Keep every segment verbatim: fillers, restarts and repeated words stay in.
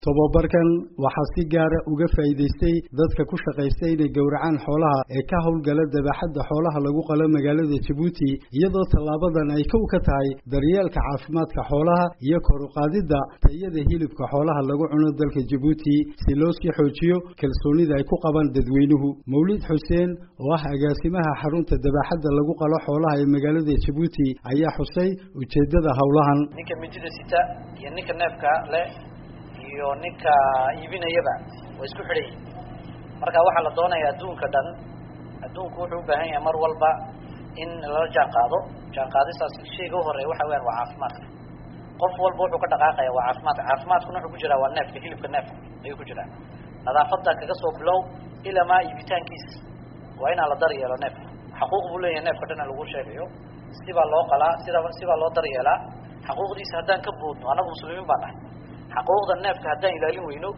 tababarkan waxaa si gaar ah uga faa'iideystay dadka ku shaqeystay inay gowracaan xoolaha ee ka howlgala dabaxadda xoolaha lagu qalo magaalada Djibouti iyadoo talaabadan ay ka u ka tahay daryeelka caafimaadka xoolaha iyo kor u qaadida tayada hilibka xoolaha lagu cuno dalka Djibouti si loo sii xoojiyo kalsoonida ay ku qabaan dadweynuhu. Mawlid Xuseen oo ah agaasimaha xarunta dabaxadda lagu qalo xoolaha ee magaalada Djibouti ayaa xusay ujeedada hawlahan. ninka midida sita iyo ninka neefka le iyo ninka iibinayaba way isku xidhay marka waxa la doonayaa adduunka dhan adduunku wuxuu u baahan yahay mar walba in la jaan qaado jaan qaadistaas sheyga hore waxa weeyaan waa caafimaadka qof walba wuxuu ka dhaqaaqaya waa caafimaad caafimaadkuna wuxuu ku jiraa waa neefka hilibka neefka ayuu ku jiraa nadaafadda kaga soo bilow ilaa ma iibitaankiisa waa in la daryeelo neefka xuquuq buu leeyahay neefka dhan lagu sheegayo siba loo qalaa sida siba loo daryeelaa xuquuqdiisa haddaan ka boodno anagu muslimiin baan nahay xuquuqda neefka haddaan ilaalin weyno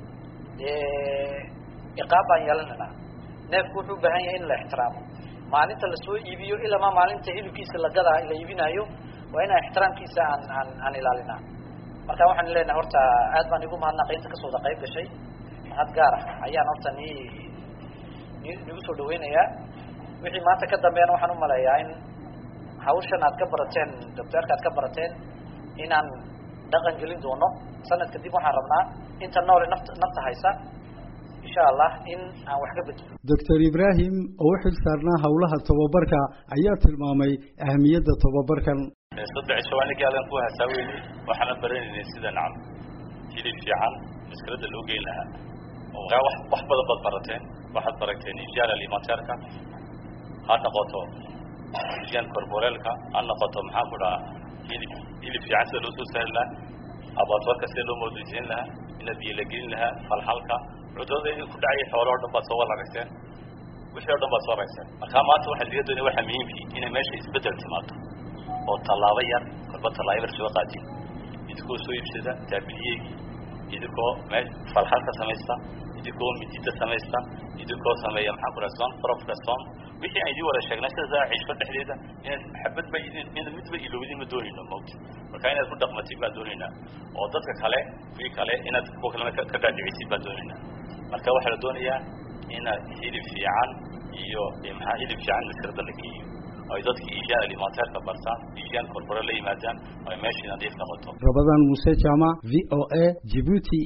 ee iqaab baan yeelanaa neefku wuxuu u baahan yahay in la ixtiraamo maalinta la soo iibiyo ilaa ma maalinta hilibkiisa la gadaa la iibinayo waa in ixtiraamkiisa aan aan aan ilaalinaa marka waxaan leenahay horta aad baan igu mahadnaqay inta ka soo qayb gashay had gaar ah ayaan horta ni nigu soo dhaweynayaa wixii maanta ka dambeeyana waxaan u maleeyaa in hawshan aad ka barateen doctorka aad ka barateen inaan dhaqan gelin doono sanad kadib waxaan rabnaa inta nool nafta nafta haysa insha Allah in aan wax ka bedelo. Doctor Ibrahim oo xil saarnaa hawlaha tababarka ayaa tilmaamay ahmiyadda tababarkan. saddex shawaan gaalan ku hasaaween waxaan baranay sida nacam hilib fiican maskarada loo geyn lahaa oo wax wax badan bad barateen waxaad barateen ijaara limantarka hadda qoto ijan korborelka anna qoto maxaa ku dhaca hilib hilib fiican sida loo soo saari lahaa abaadka sida loo moodaysan lahaa ila biyo la gelin lahaa falxalka cudurada ay ku dhacay xoolaha dhan ba soo walaagaysan wixii dhan ba soo raysay marka maanta waxa laga doonay waxa muhiim ah in meesha isbedel timaado oo talaabo yar kolba talaabo soo qaadi idkoo soo iibsada taabiliyeegi idkoo meel falxalka samaysta idkoo midida samaysta idkoo sameeya maxaa ku raasaan profession wixii ay wada sheegnaa sida ciishka dhexdeeda in xabad bay in mid bay ilowdin ma doonayno moogta marka inaad ku dhaqmatid baa doonayna oo dadka kale wixii kale inaad ku kala ka gaadhicid baa doonayna marka waxa la doonayaa in hilib fiican iyo maxaa hilib fiican maskarada la geeyo ay dadka iijaan alimantarka bartaan iijaan korporal la yimaadaan ay meesha nadiif noqoto. Ramadan Musa Jama V O A Djibouti.